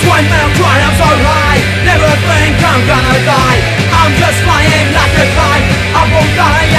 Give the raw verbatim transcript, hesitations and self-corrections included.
One man crying, I'm so high. Never think I'm gonna die. I'm just flying like a kite. I won't die.